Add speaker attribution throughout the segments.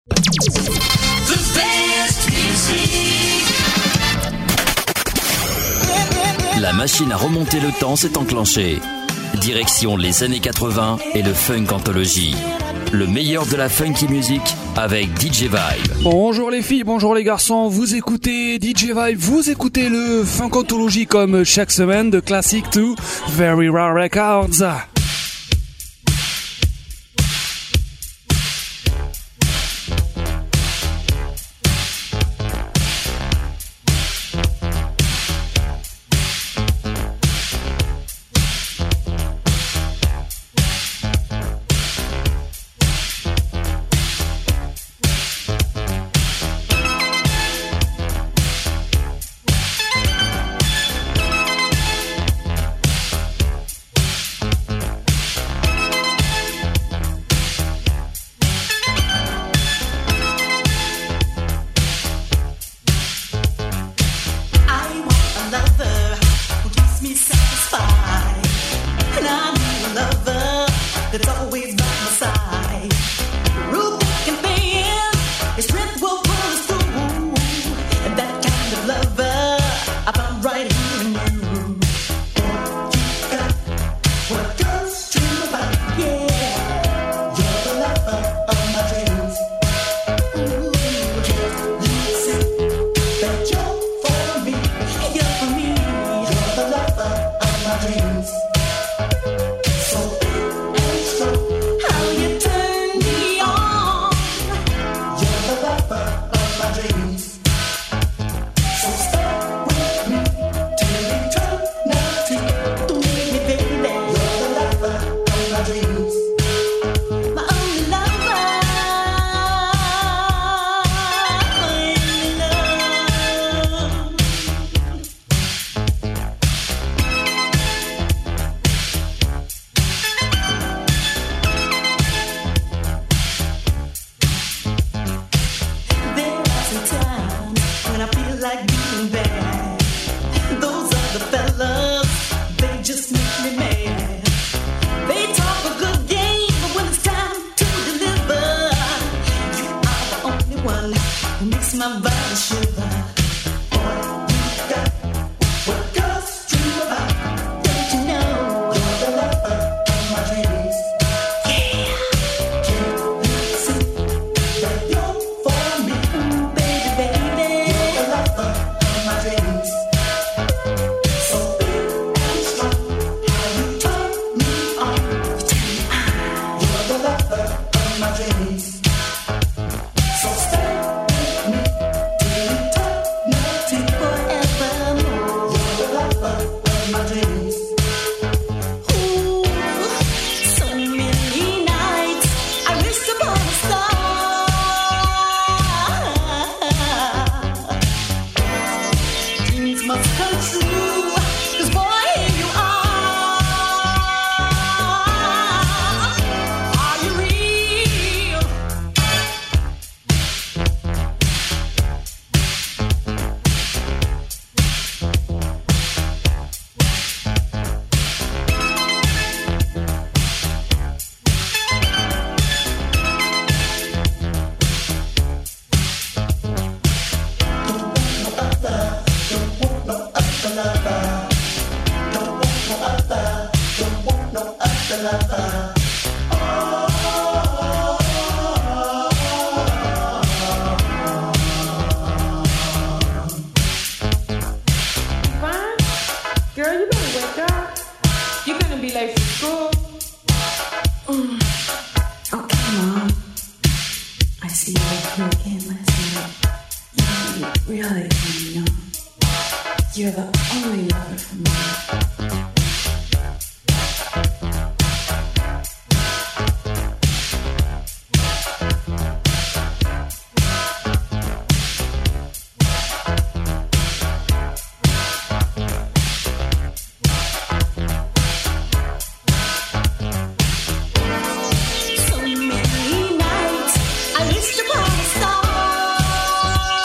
Speaker 1: The best music.
Speaker 2: La machine à remonter le temps s'est enclenchée. Direction les années 80 et le Funk Anthology. Le meilleur de la funky music avec DJ Vibe.
Speaker 3: Bonjour les filles, bonjour les garçons, vous écoutez DJ Vibe, vous écoutez le Funk Anthology comme chaque semaine de Classic to Very Rare Records.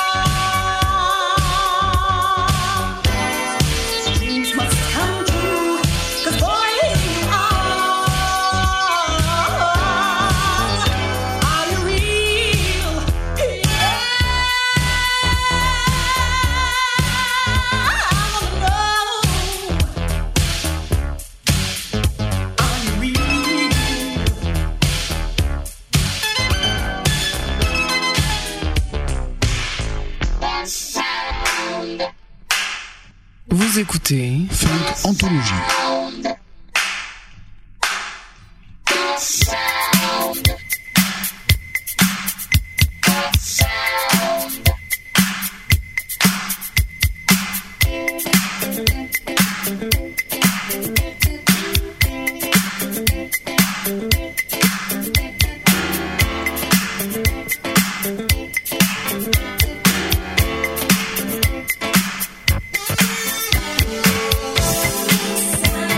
Speaker 4: Dreams must come true.
Speaker 3: Vous écoutez
Speaker 4: Funk Anthologie.
Speaker 1: Thank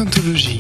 Speaker 3: Funkantologie.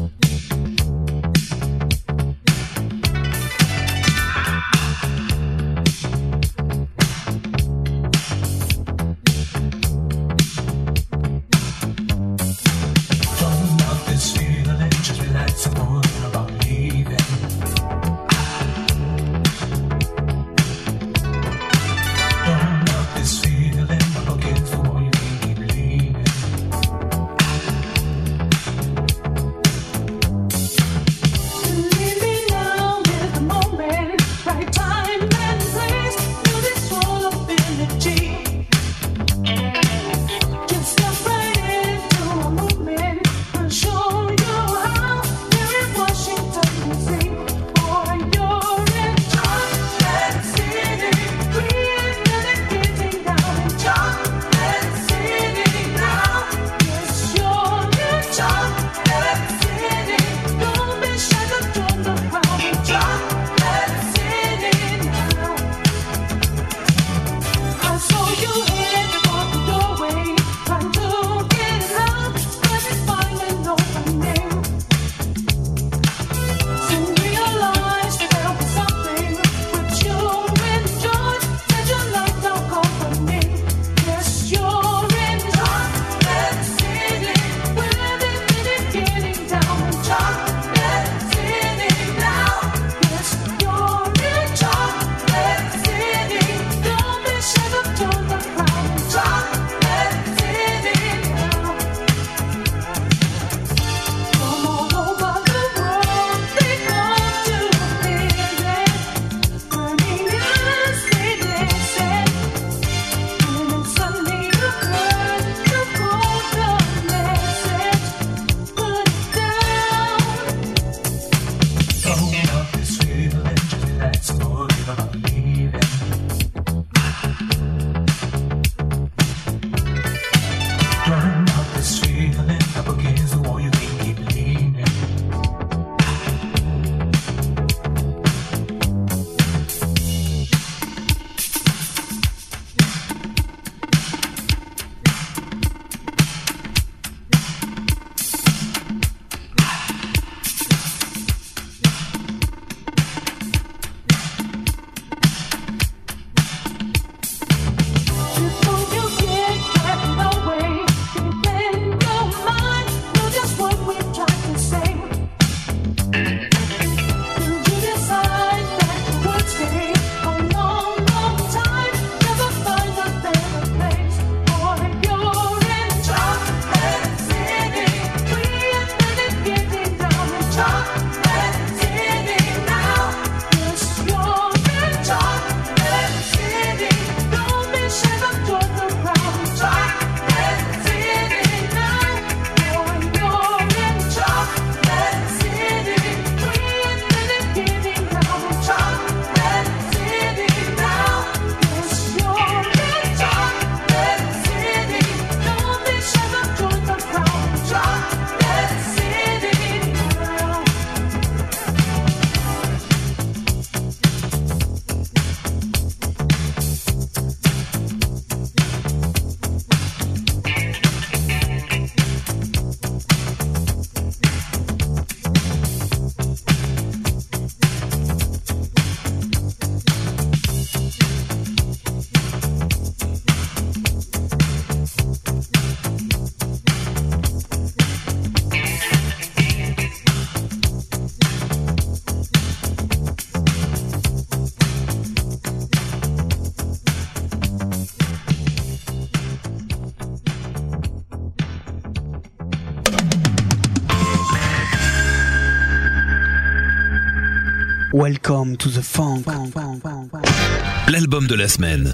Speaker 4: Welcome to the funk.
Speaker 5: L'album de la semaine.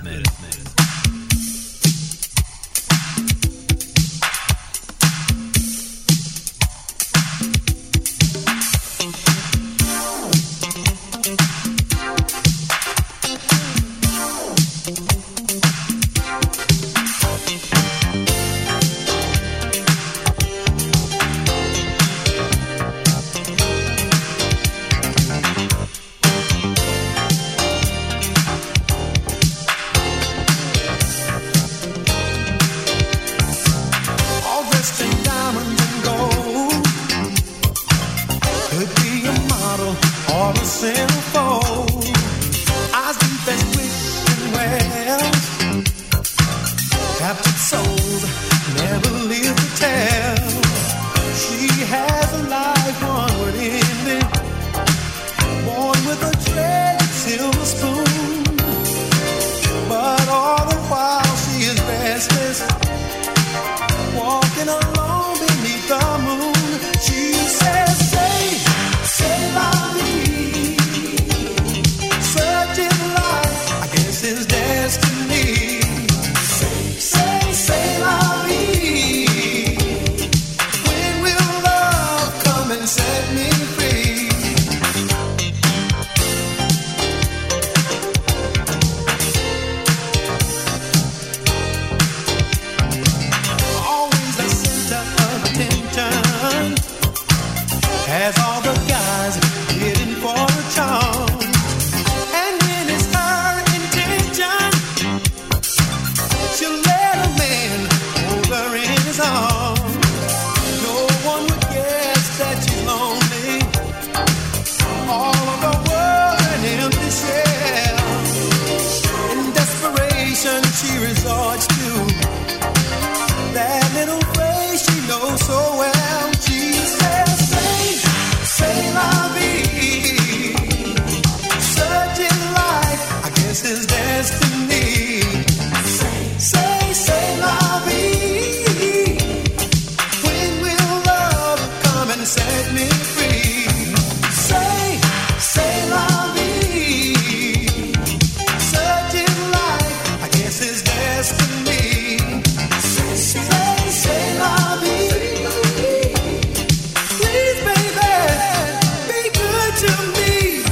Speaker 6: called a centerfold. Eyes deep as wishing wells. Captured souls never live to tell. She has a life onward ending, born with a treasured silver spoon. But all the while she is restless, walking alone beneath the moon. She says, say la vie. Searching life, I guess is destiny. Say la vie. When will love come and set me free? Always the center of attention, has all the guys hidden for a charm. And when it's her intention, she'll let a man hold her in his arms. No one would guess that she's lonely. All of the world an empty shell. In desperation she resorts to that little phrase she knows so well. She says, say la vie. Searching life, I guess is destiny. Say la vie. When will love come and set me free? Say la vie. Searching life, I guess is destiny. Say la vie. Please, baby, be good to me.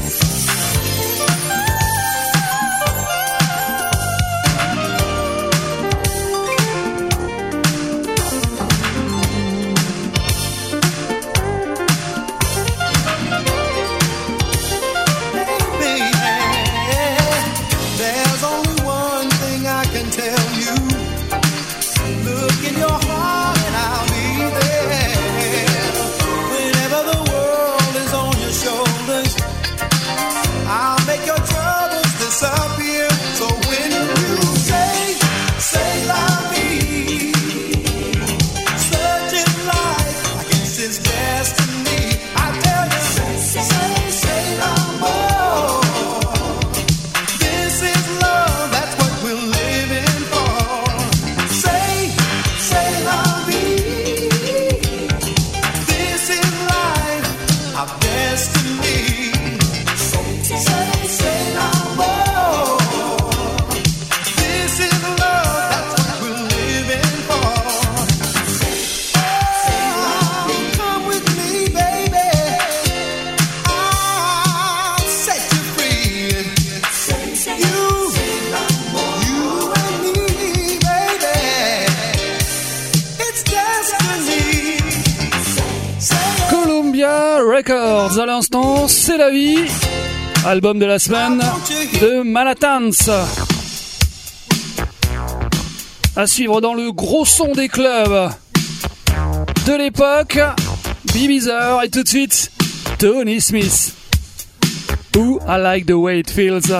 Speaker 6: There's only one thing I can tell you. Look in your heart and I'll be there. Whenever the world is on your shoulders, I'll make your troubles disappear. So when you say la vie, searching life, I guess it's destiny. I tell you, say l'amour. This is love, that's what we're living for. Say la vie. This is life, our destiny. Say l'amour. This is love, that's what we're living for. Oh, come with me, baby. I'll set you free. You and me, baby. It's destiny.
Speaker 3: Columbia Records, à l'instant, c'est la vie. Album de la semaine de Manhattans. À suivre dans le gros son des clubs de l'époque, Ibiza et tout de suite Tony Smith. Ooh, I like the way it feels.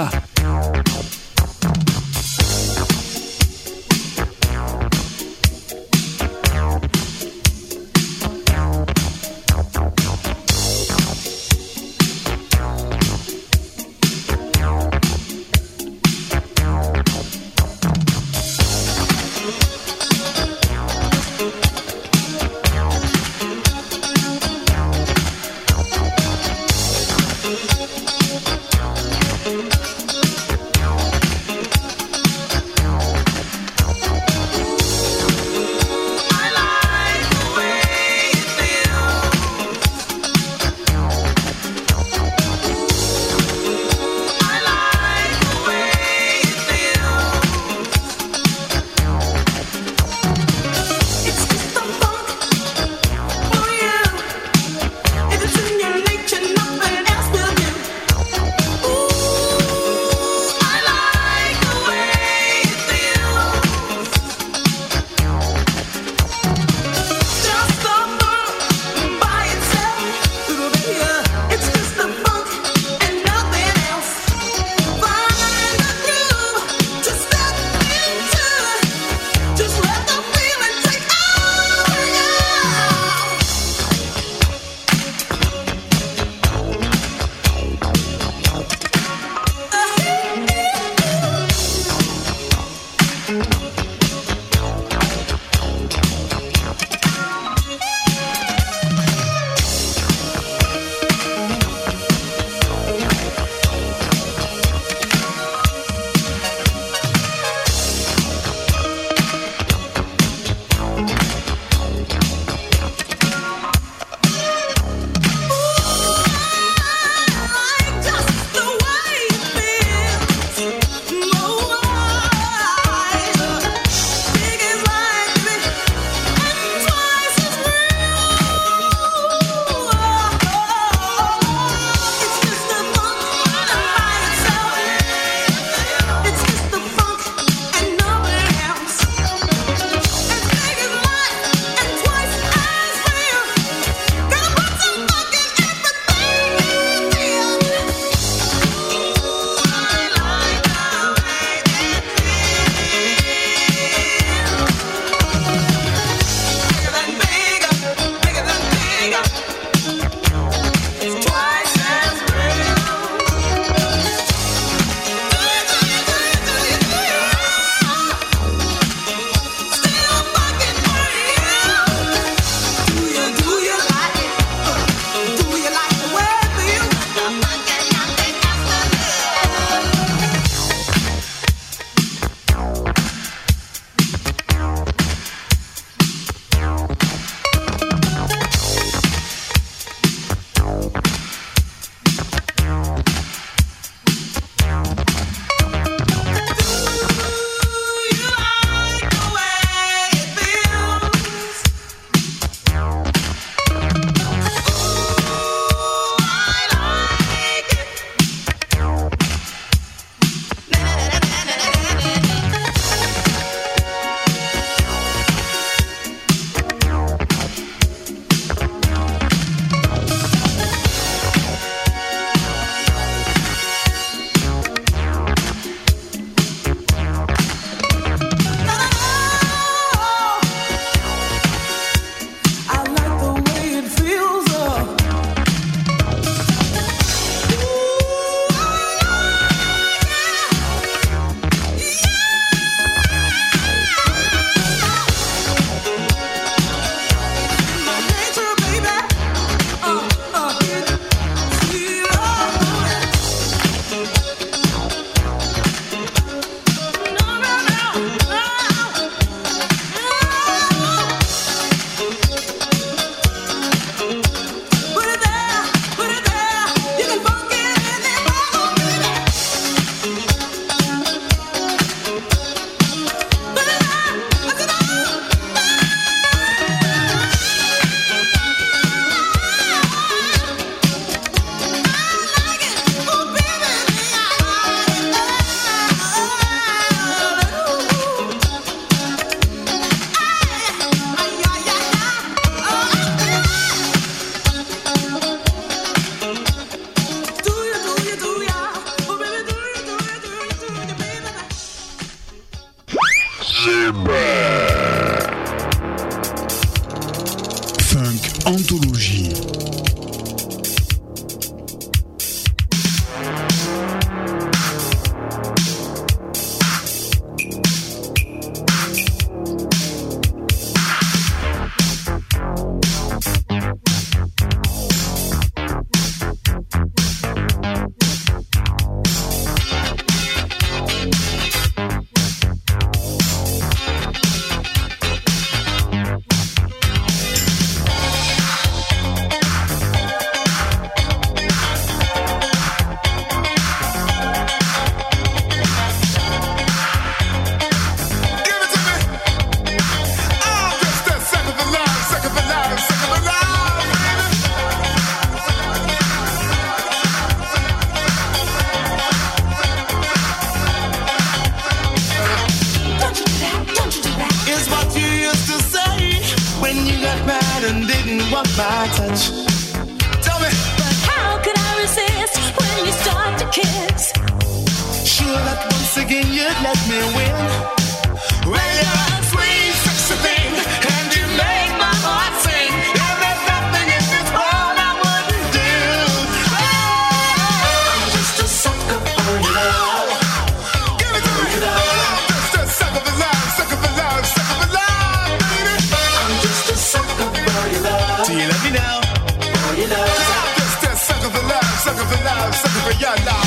Speaker 6: thinking you'd let me win. Well, you're a sweet, sexy thing, and you make my heart sing. And there's nothing in this world I wouldn't do. Oh, I'm just a sucker for your love. Give it to me. Just a sucker for love, sucker for love, sucker for love, baby. I'm just a sucker for your love. Do you love me now? For your love. Just a sucker for love, sucker for love, sucker for your love.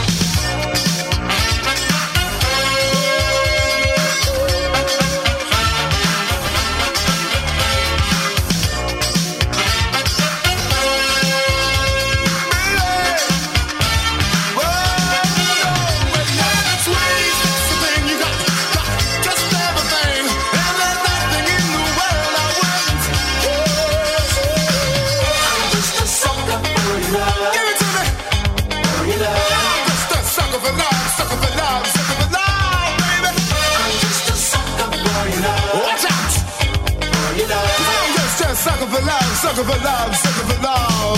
Speaker 6: Sucker for love, sucker for love, sucker for love.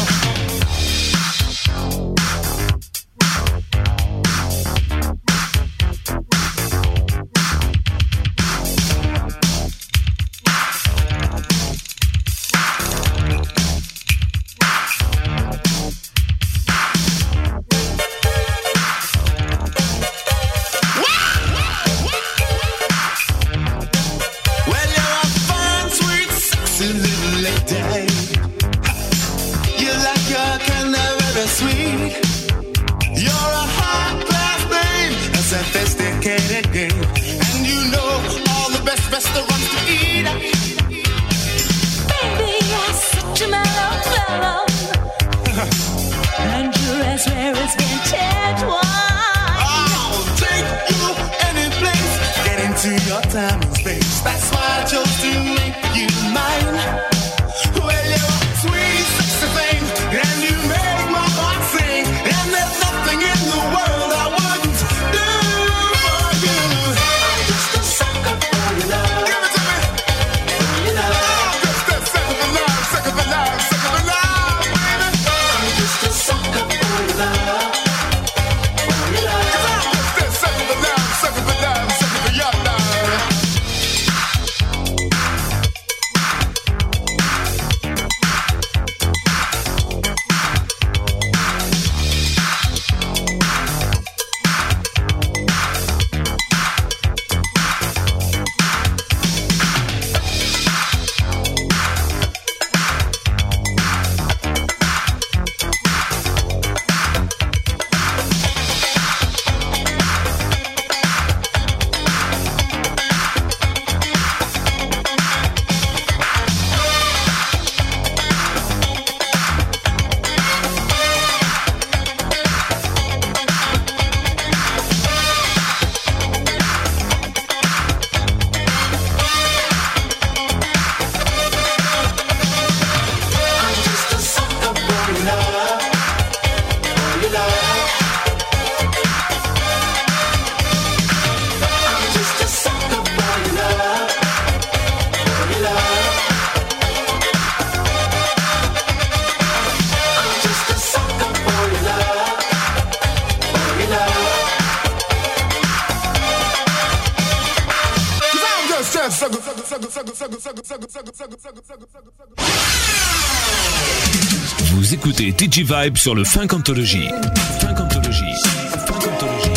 Speaker 5: Vous écoutez TG Vibe sur le Funk Anthology. Funk Anthology. Funk Anthology.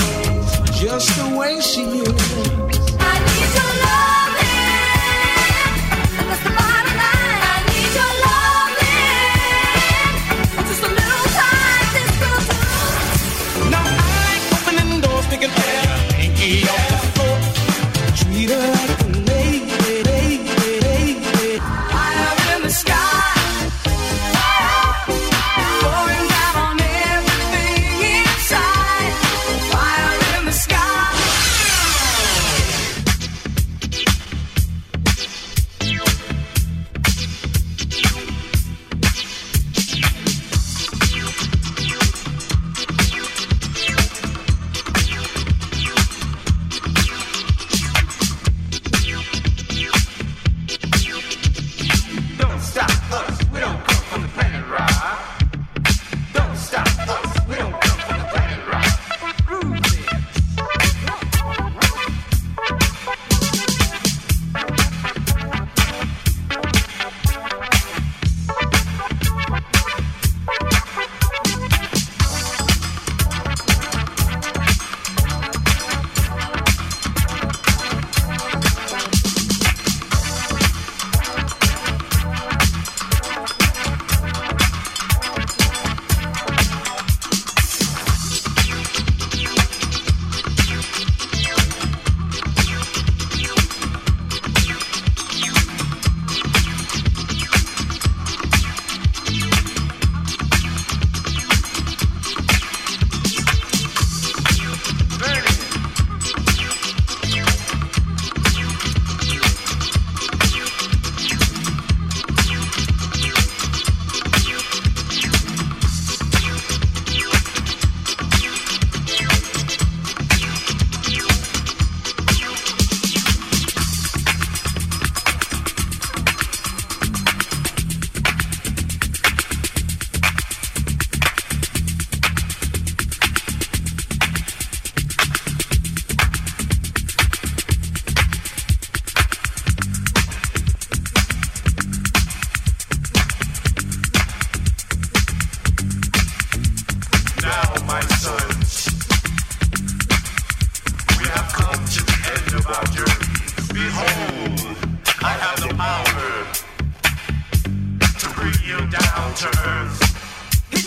Speaker 6: Just the way she is.
Speaker 1: I need your loving. That's the bottom line. I need your loving. Just a little time this will do.
Speaker 6: Now I like opening doors, picking hair, pinky off the floor. Treat her like a lady.
Speaker 1: High up in the sky. Pouring down on everything inside.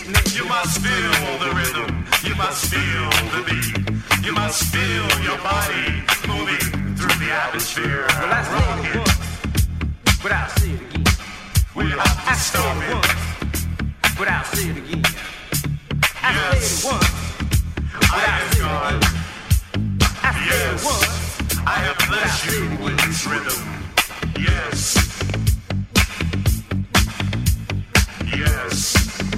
Speaker 6: You must feel the rhythm. You must feel the beat. You must feel your body moving through the atmosphere.
Speaker 7: Well, I said it once, but I'll say it again.
Speaker 6: We have to stop it.
Speaker 7: Once, but I'll say it again. I
Speaker 6: Yes.
Speaker 7: said it once,
Speaker 6: I am God.
Speaker 7: I said it
Speaker 6: Yes.
Speaker 7: once.
Speaker 6: I have blessed you with this rhythm. Yes. Yes.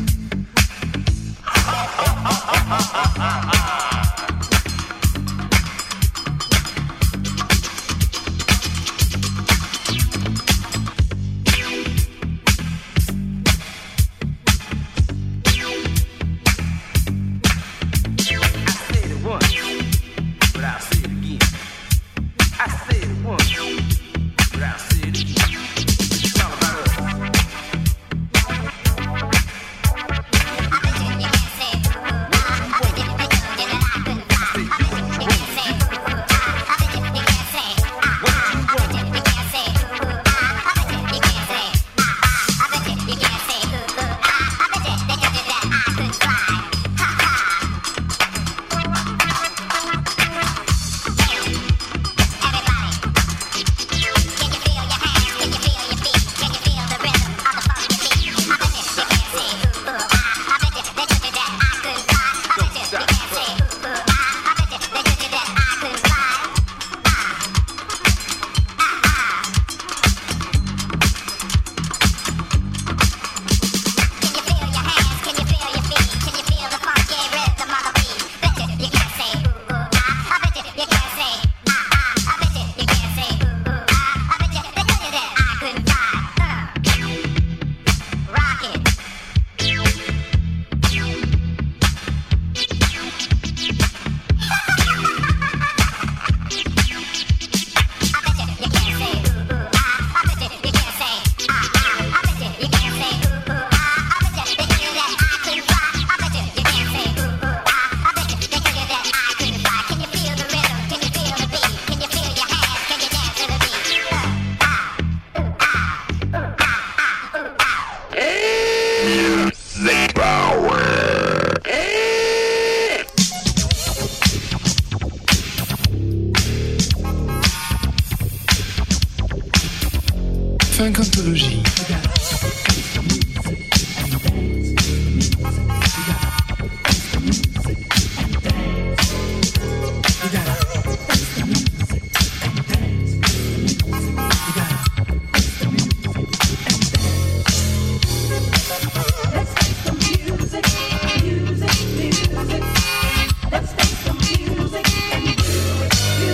Speaker 4: Funkantologie.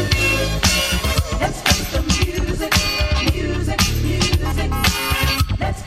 Speaker 1: Let's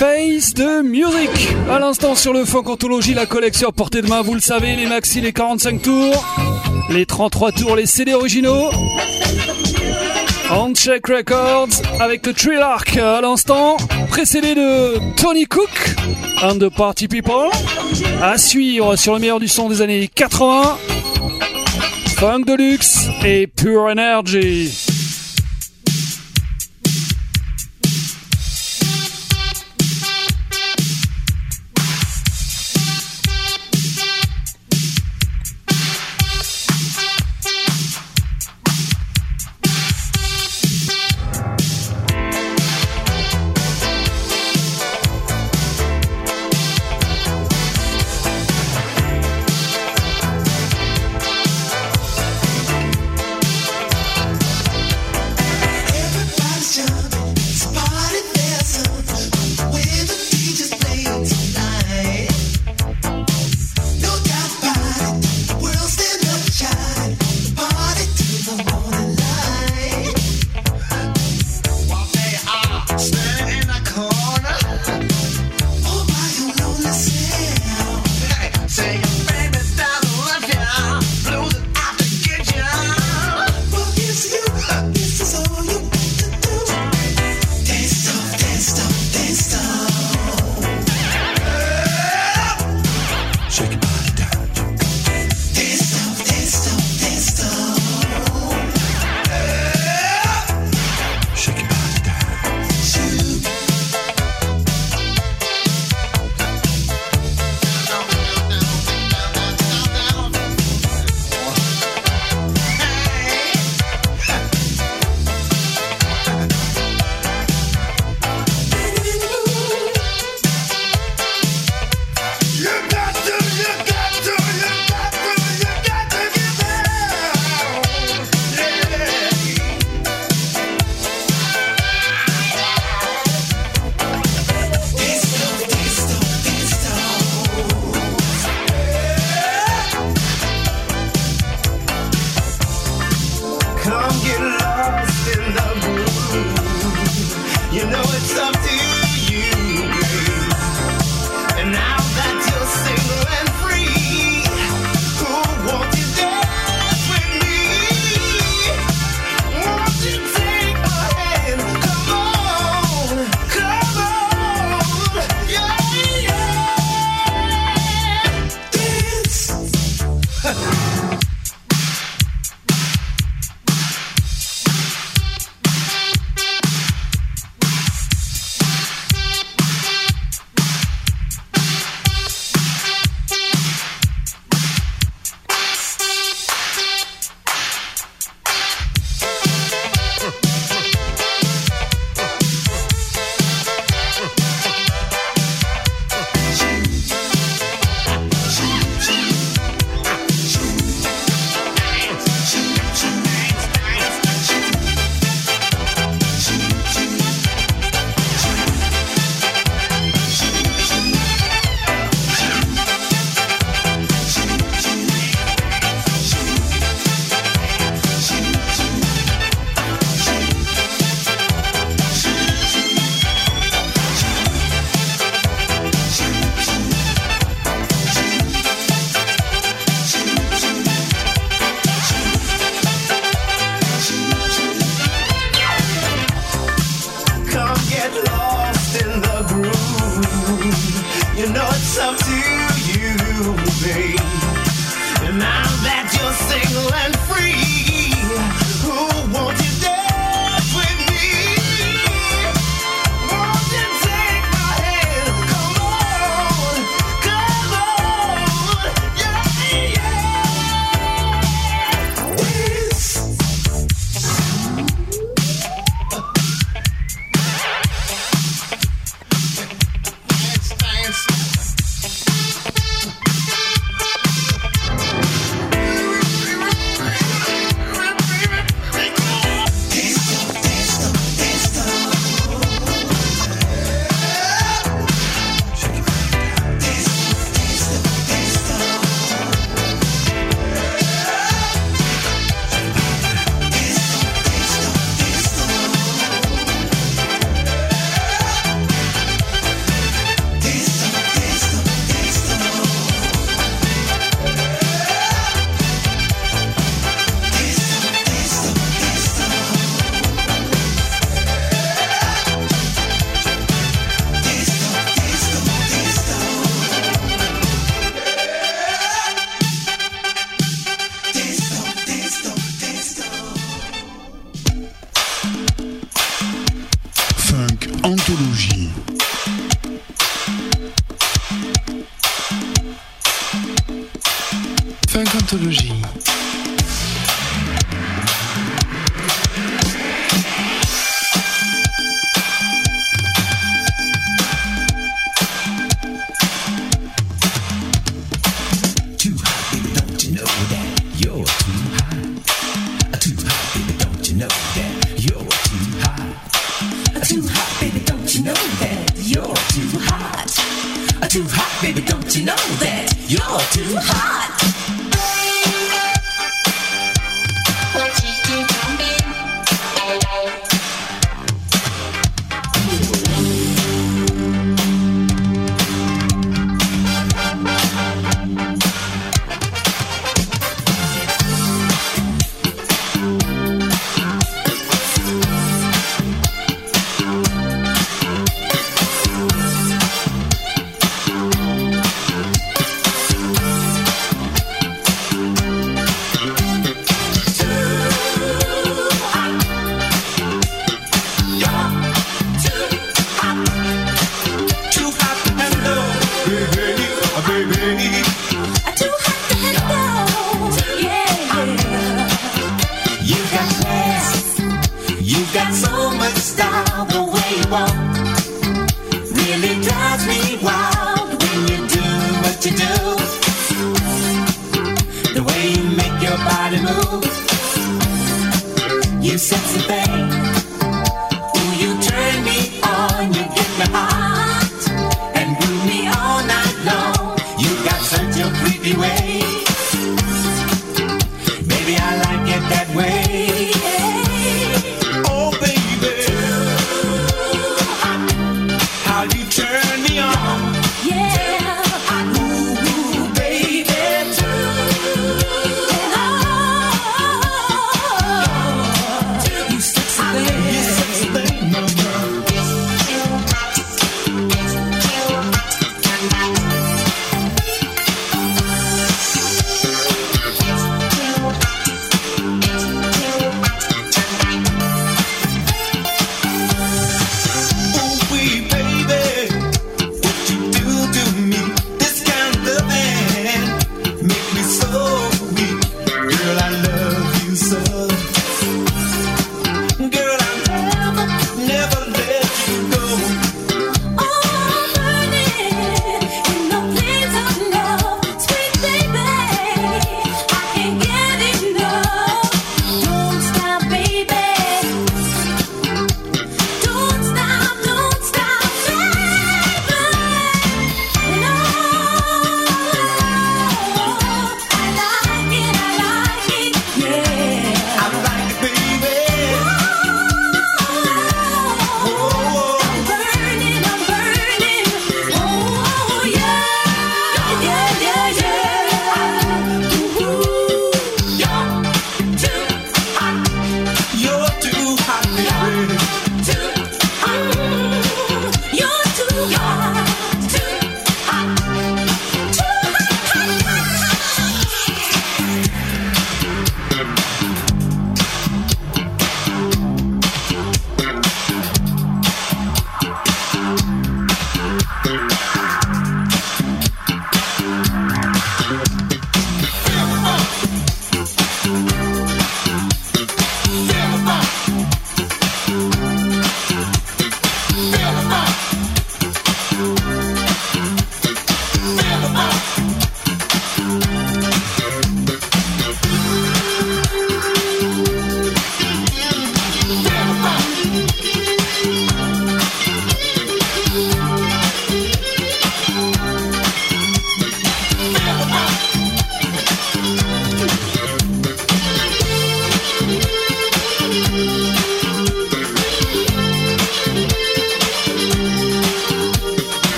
Speaker 3: Face the Music. À l'instant sur le Funk Anthology, la collection à portée de main, vous le savez, les maxi, les 45 tours, les 33 tours, les CD originaux. On Check Records avec le Trillark à l'instant, précédé de Tony Cook and the Party People. À suivre sur le meilleur du son des années 80, Funk Deluxe et Pure Energy.
Speaker 4: Anthologie. Funk Anthologie.
Speaker 1: Too hot, baby, don't you know that you're too hot?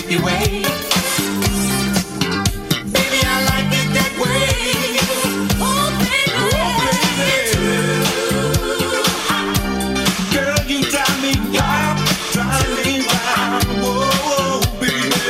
Speaker 6: your way. Baby, I like it that way. Oh, baby. Girl, you drive me wild, drive me wild. Whoa, baby.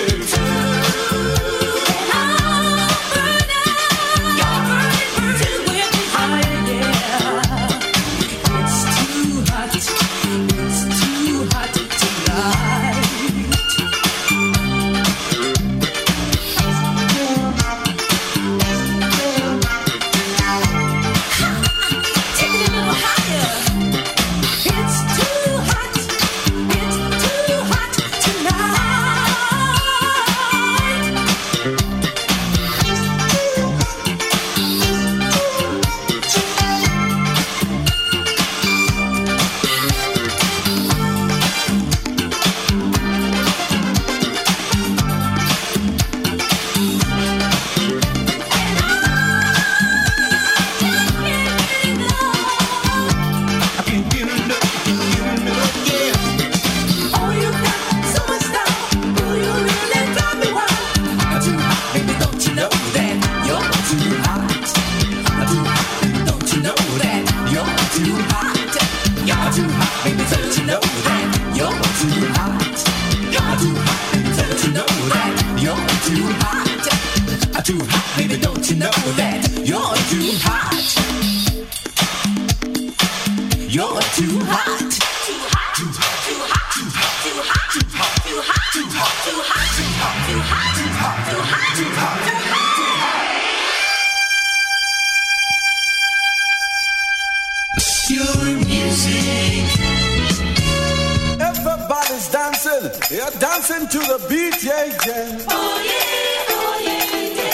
Speaker 6: Everybody's dancing, you're dancing to the beat, yeah, yeah. Oh yeah,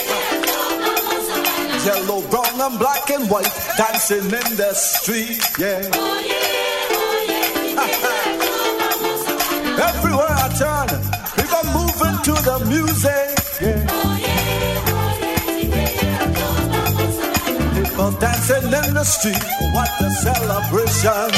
Speaker 6: yeah. Yellow, brown, and black and white, dancing in the street, yeah. Oh yeah, everywhere I turn, people moving to the music, yeah. People dancing in the street, what a celebration.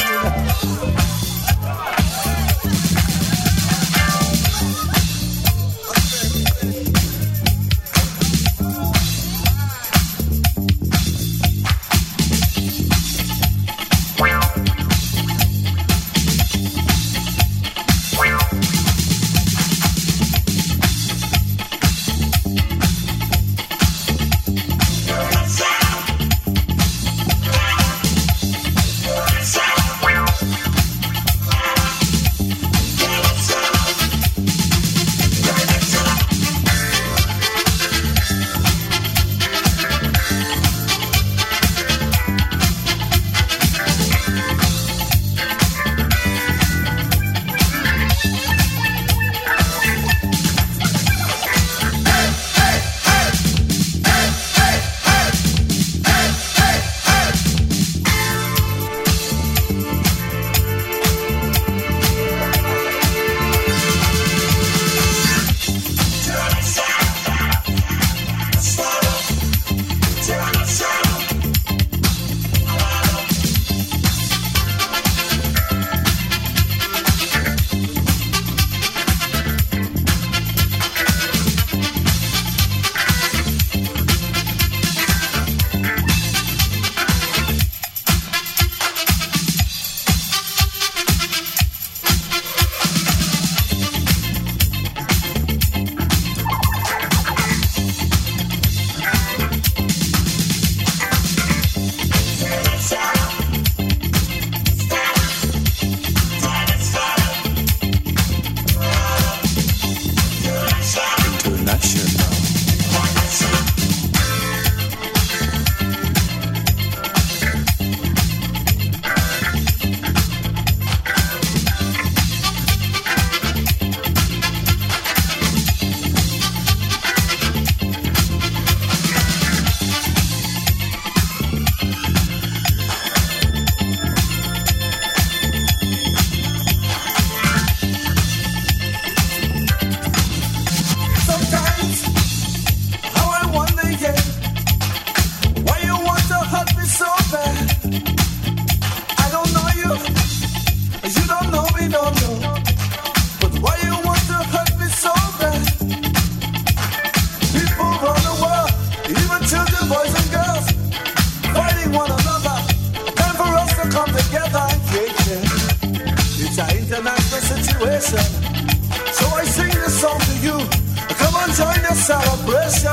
Speaker 6: situation. So I sing this song to you. Come on, join the celebration.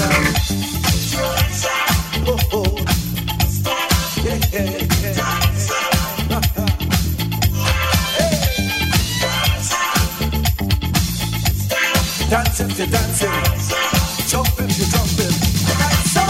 Speaker 6: It's oh, oh. Yeah, yeah, yeah. Dance if you're dancing, jump if you're jumping. Like so.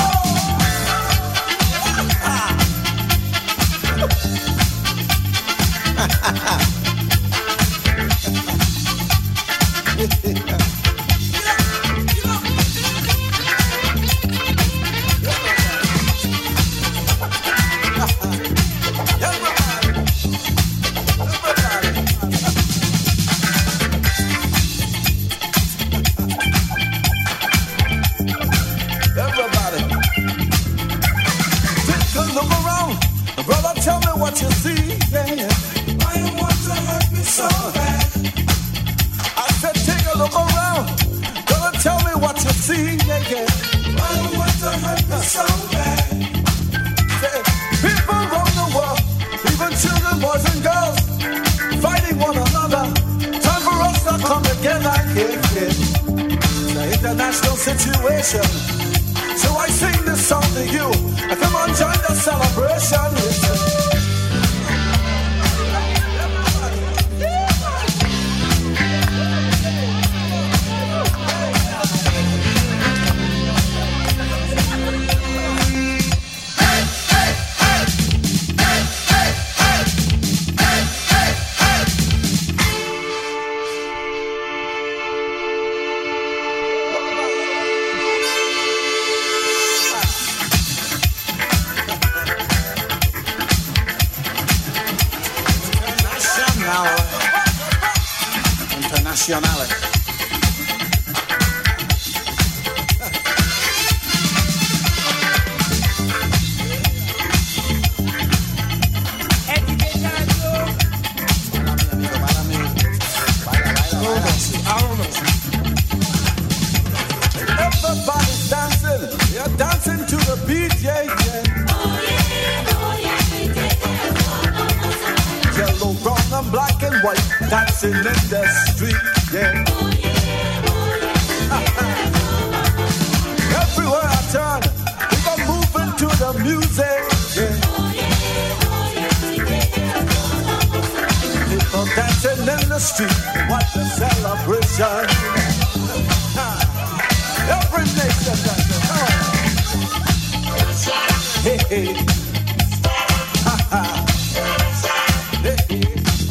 Speaker 6: What you see, yeah. Why you want to hurt me so bad? I said take a look around. Gonna tell me what you see, yeah. Why you want to hurt me so bad? Say, people around the world, even children, boys and girls, fighting one another. Time for us to come together, yeah. It's an international situation. So I sing this song to you. Come on, join the celebration. Listen. Internationale. Everybody's dancing, you're dancing to the beat, yeah, yeah. Yellow, brown, and black and white, dancing in the street, yeah. Everywhere I turn, people moving to the music, yeah. People dancing in the street, what a celebration. Every nation dancing, hey, hey. Ha, ha. Hey, hey.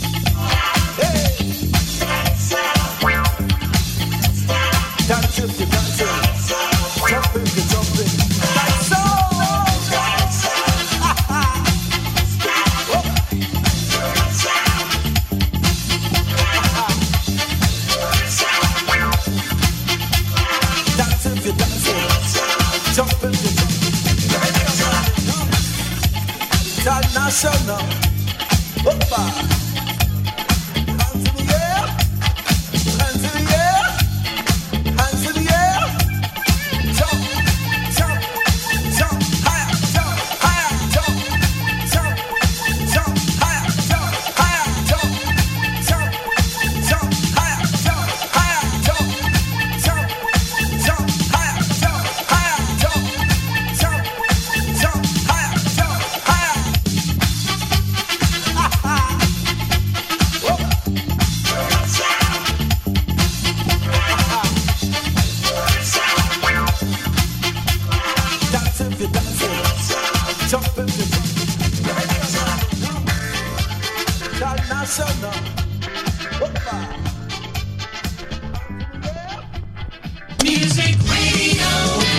Speaker 6: International. Opa. Hands in the air. Hands in the air. Hands in the air. Jump, jump, jump higher, jump higher, jump, jump, jump higher, jump higher, jump, jump, jump higher, jump higher, jump, jump, jump higher, jump higher, jump, jump, jump higher, jump higher.
Speaker 1: Music Radio.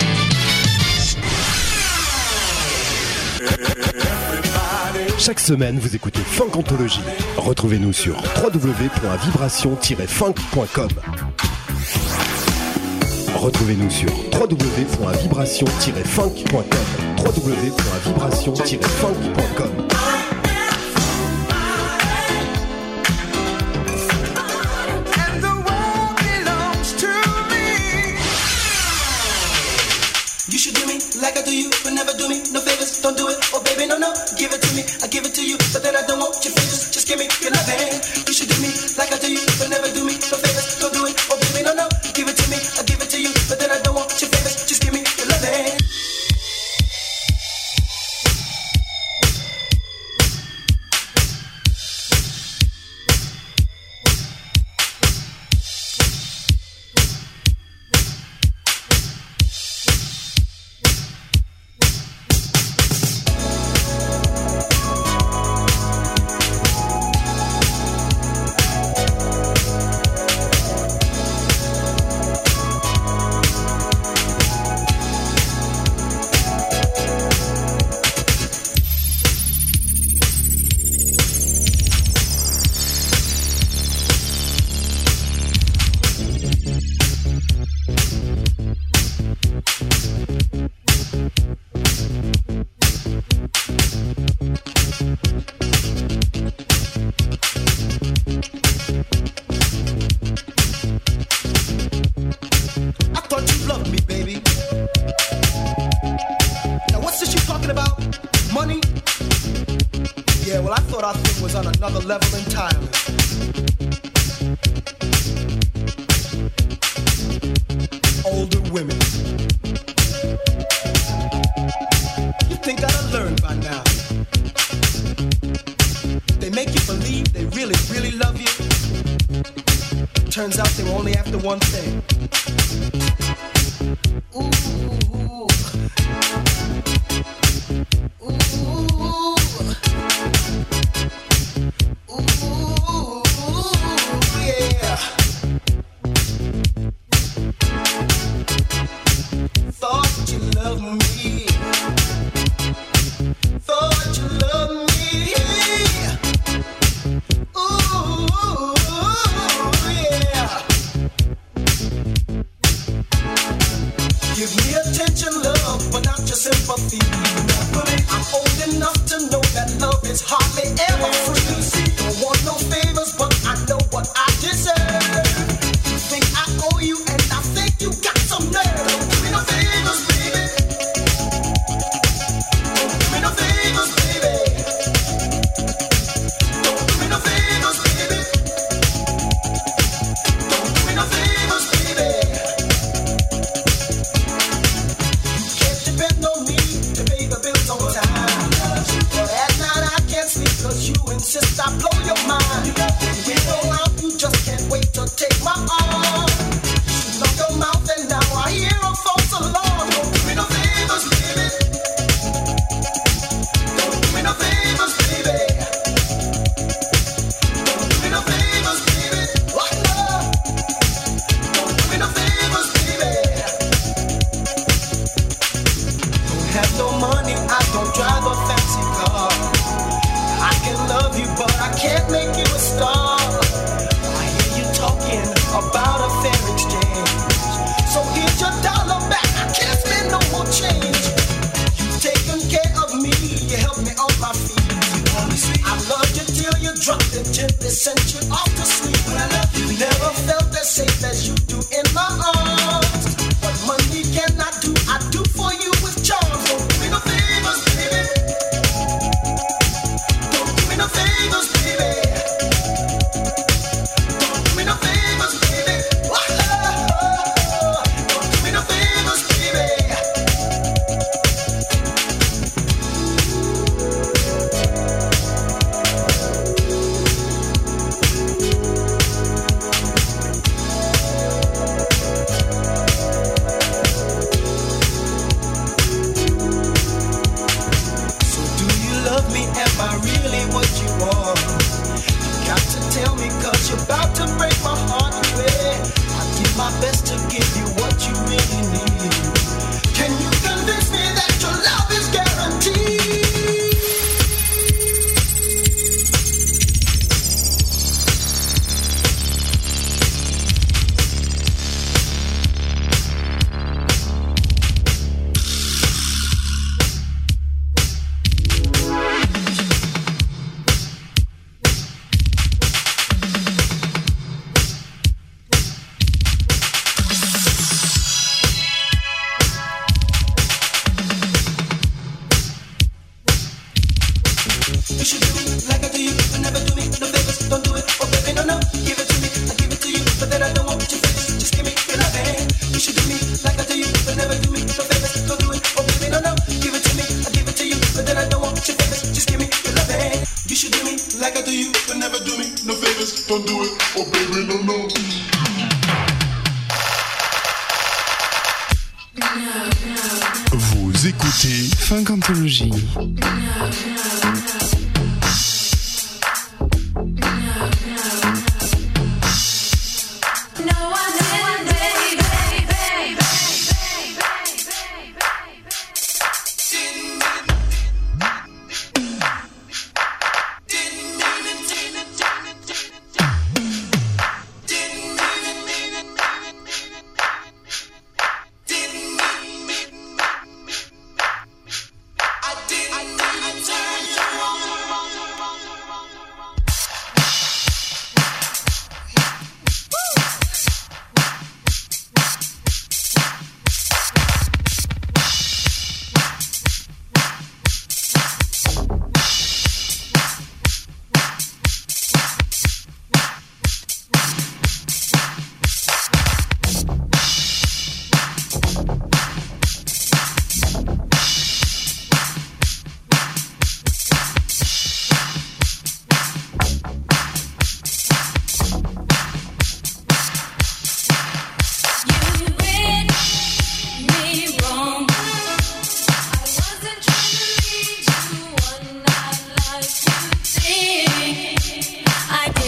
Speaker 8: Chaque semaine, vous écoutez Funk Anthology. Retrouvez-nous sur www.vibration-funk.com. Retrouvez-nous sur www.vibration-funk.com. www.vibration-funk.com.
Speaker 9: Like I do you, but never do me no favors. Don't do it, oh baby, no, no. Give it to me, I give it to you, but then I don't want your favors. Just give me your loving. You should do me like I do you. Yeah, well, I thought our thing was on another level entirely. Older women. You think I'd have learned by now. They make you believe they really, really love you. Turns out they were only after one thing. Ooh.
Speaker 4: Vous écoutez Funkantology.
Speaker 1: I didn't turn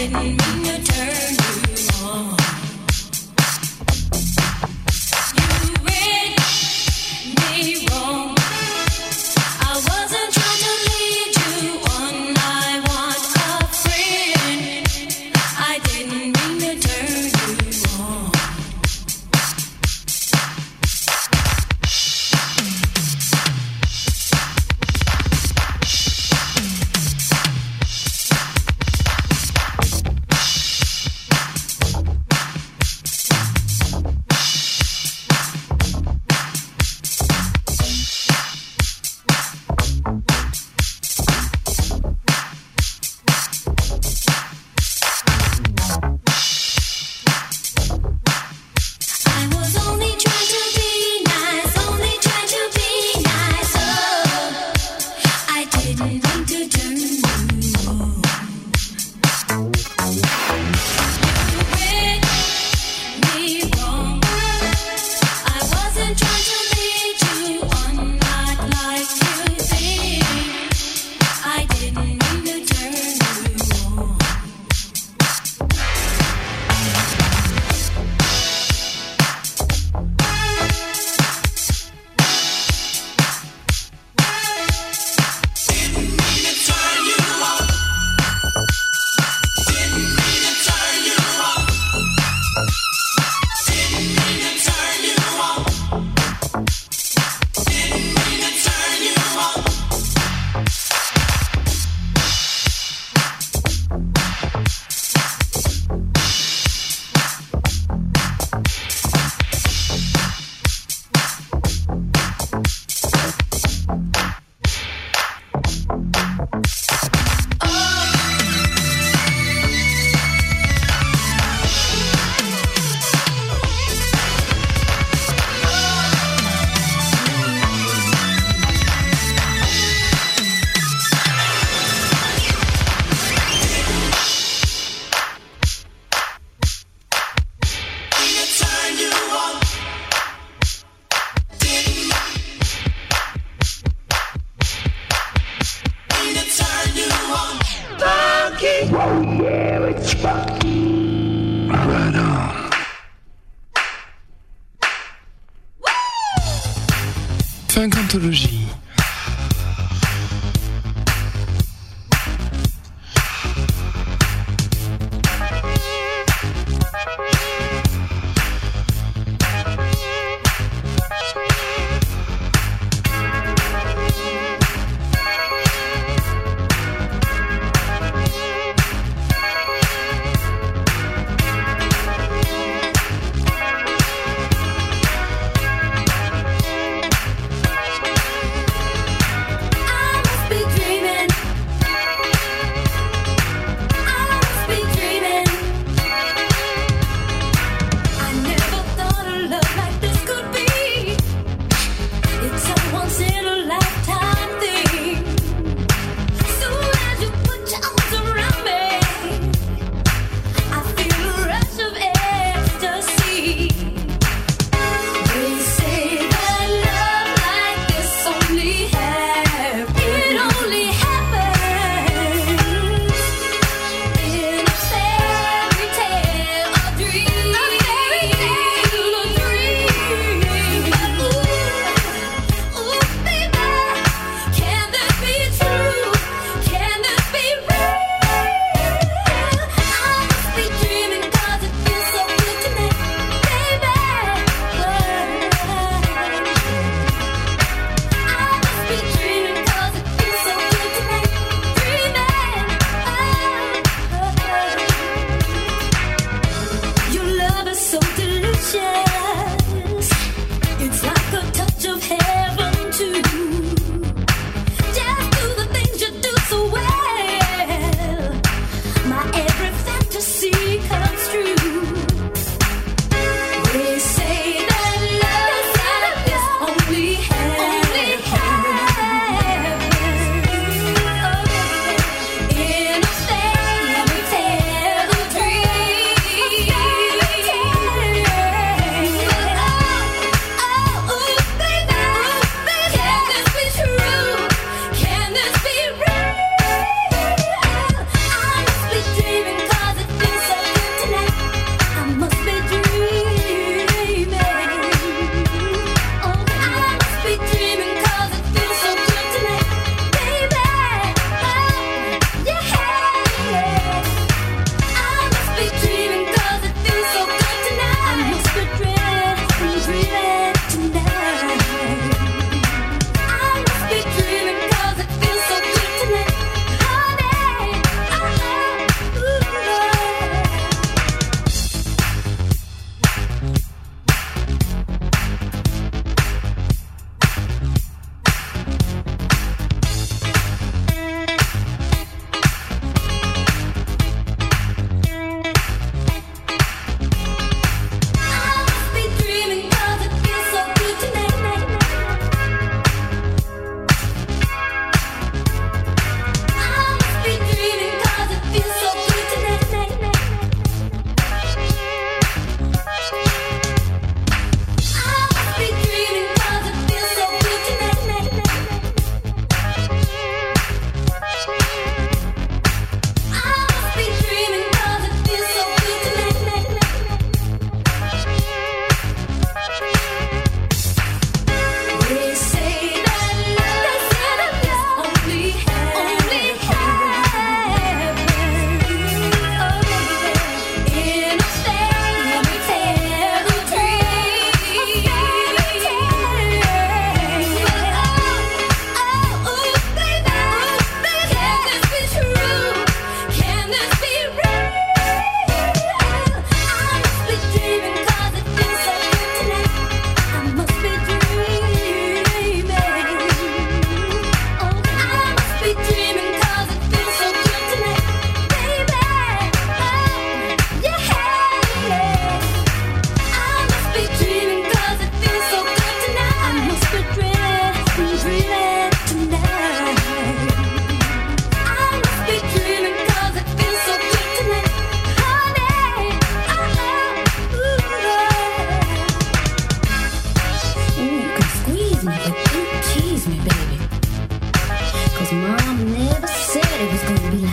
Speaker 4: Funkantologie.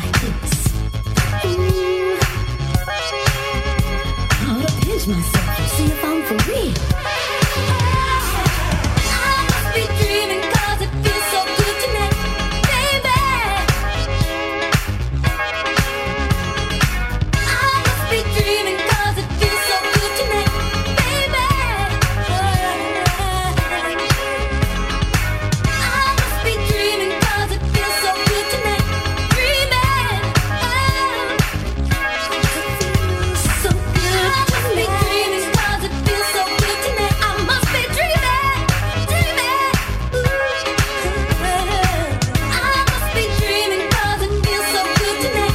Speaker 1: like this. Ooh. I ought to pinch myself and see if I'm for real. I must be dreaming 'cause it feels so good tonight, baby. I must be dreaming 'cause it feels so good tonight, baby. I must be dreaming 'cause it feels so good tonight, dreaming. So good to me. Dreaming 'cause it feels so good tonight. I must be dreaming, dreaming. I must be dreaming 'cause it feels so good tonight.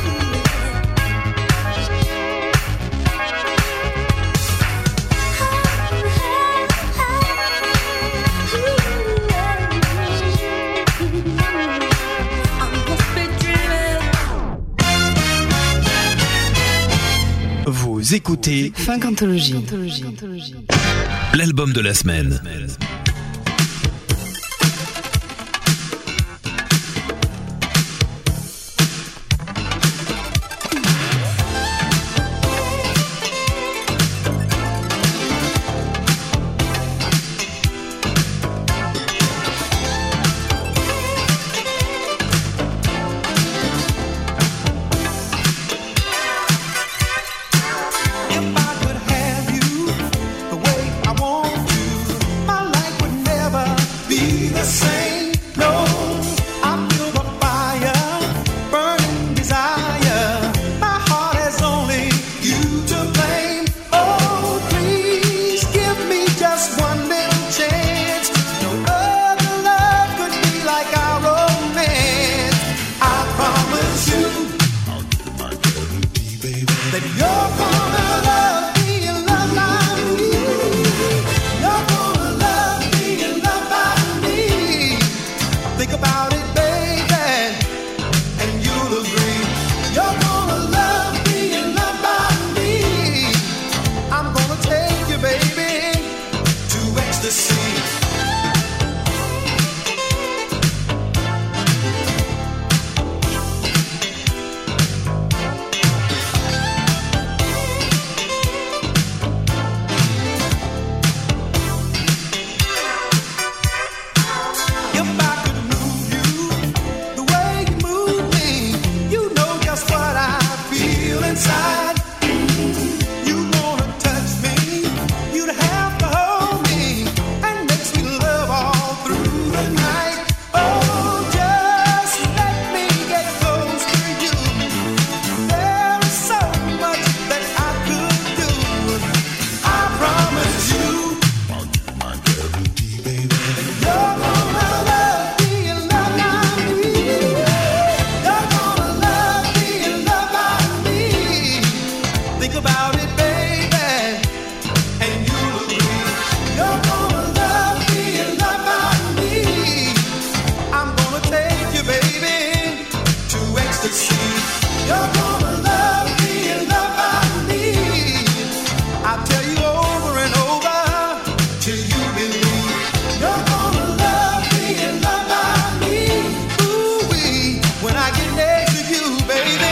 Speaker 8: Vous écoutez
Speaker 4: Funkantologie.
Speaker 5: L'album de la semaine.
Speaker 6: If I could have you the way I want you, my life would never be the same. No, I feel the fire, burning desire. My heart has only you to blame. Oh, please give me just one little chance. No other love could be like our romance. I promise you that you're gonna love me and love by me. You're gonna love me and love by me. Think about it, baby, and you'll agree. You're gonna love me and love by me. I'm gonna take you, baby, to ecstasy. If I could move you the way you move me, you know just what I feel inside. You wanna touch me, you'd have to hold me, and make sweet love all through the night. Oh, just let me get close to you. There is so much that I could do. I promise you. You're gonna love me and love by me. You're gonna love me and love by me. Think about it, baby, and you'll agree. You're gonna love me and love by me. I'm gonna take you, baby, to ecstasy. You're gonna love me and love by me. I'll tell you over and over till you believe. You're gonna love me and love by me. Ooh-wee, when I get next to you, baby.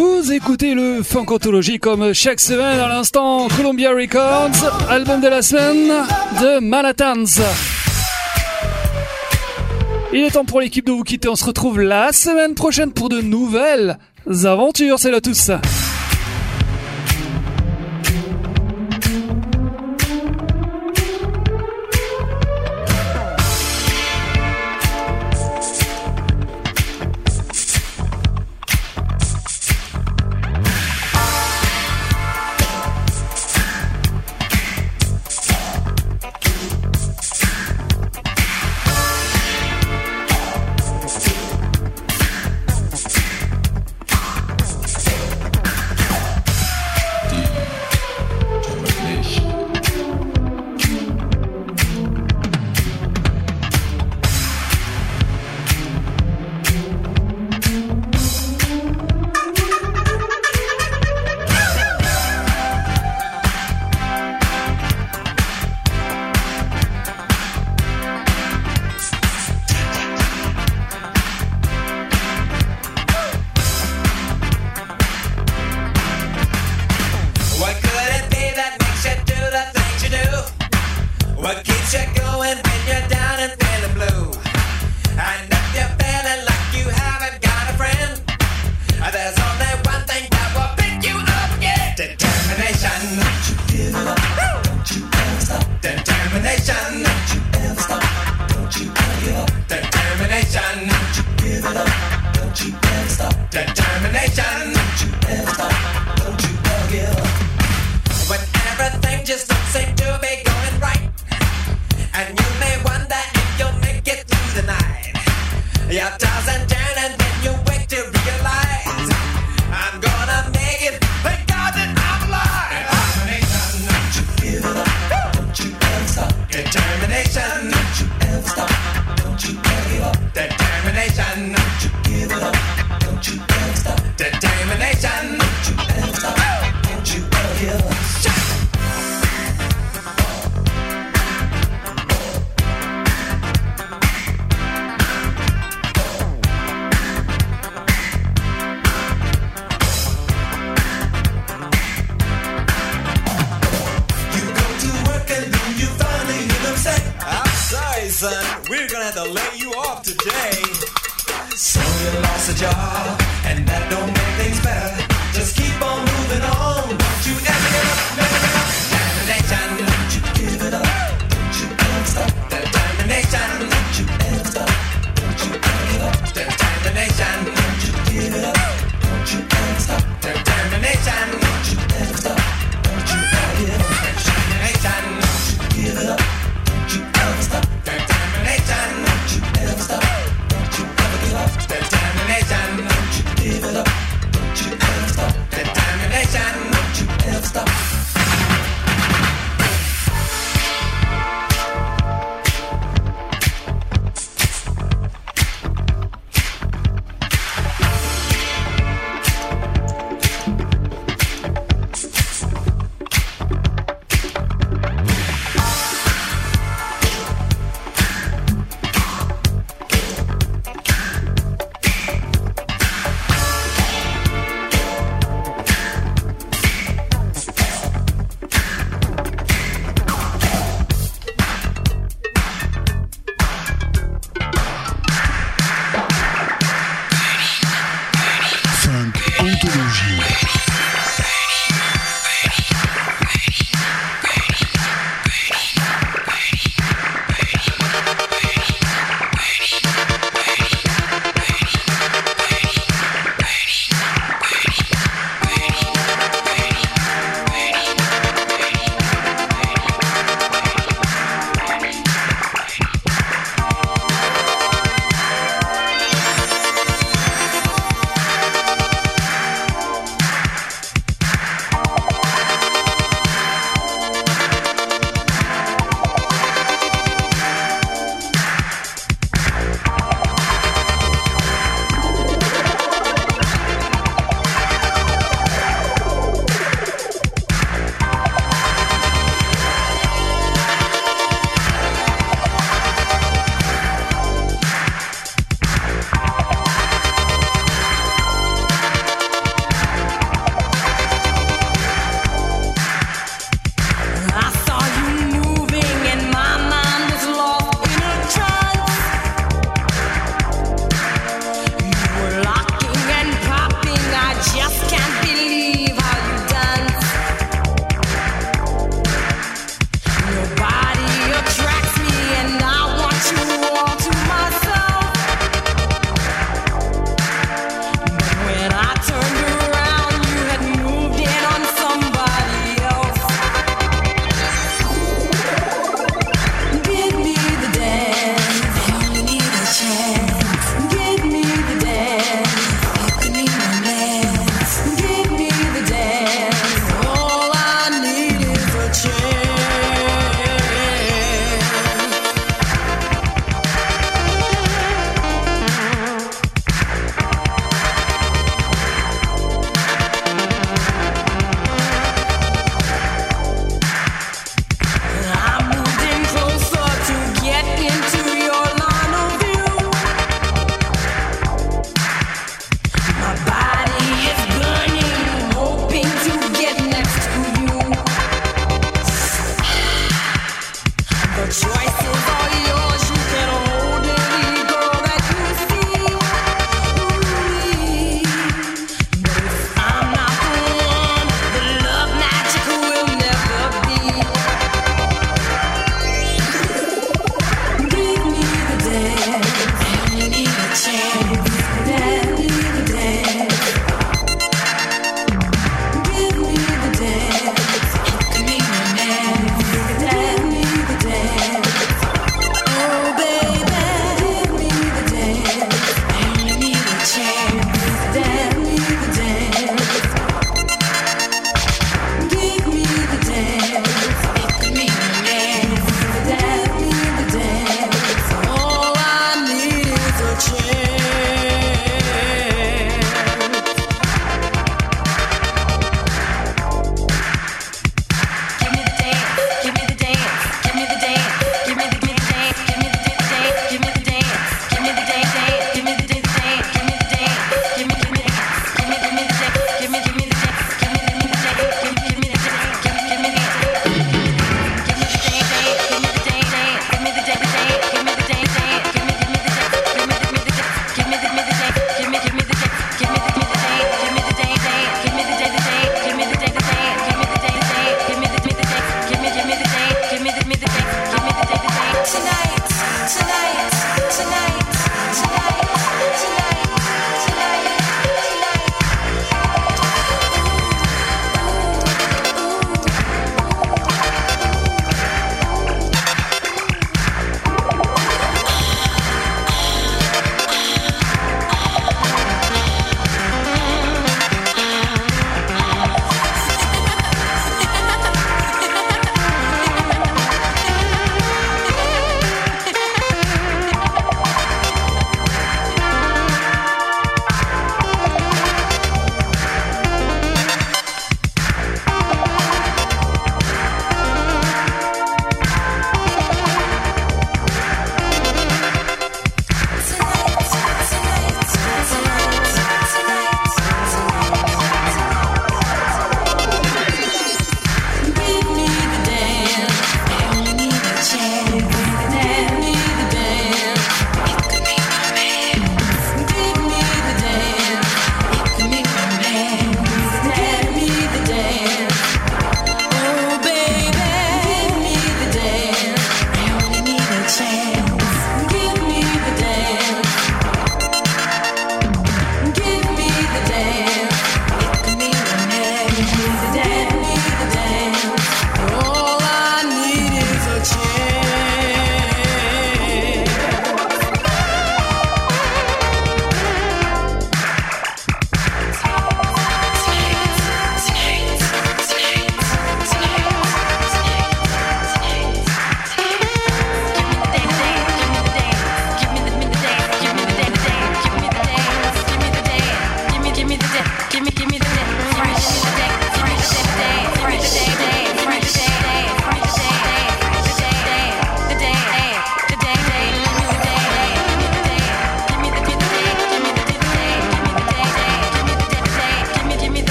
Speaker 3: Vous écoutez le Funkantology comme chaque semaine. À l'instant, Columbia Records, album de la semaine de Manhattans. Il est temps pour l'équipe de vous quitter. On se retrouve la semaine prochaine pour de nouvelles aventures. Salut à tous.
Speaker 6: Determination, don't you give it up.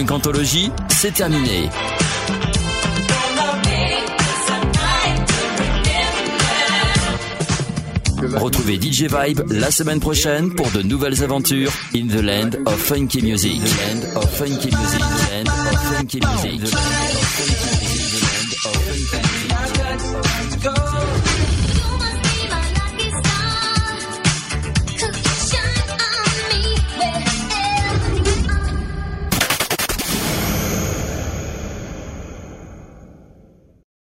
Speaker 2: Funk Anthology, c'est terminé. Retrouvez DJ Vibe la semaine prochaine pour de nouvelles aventures in the land of funky music. The land of funky music. The land of funky music. The land of funky music.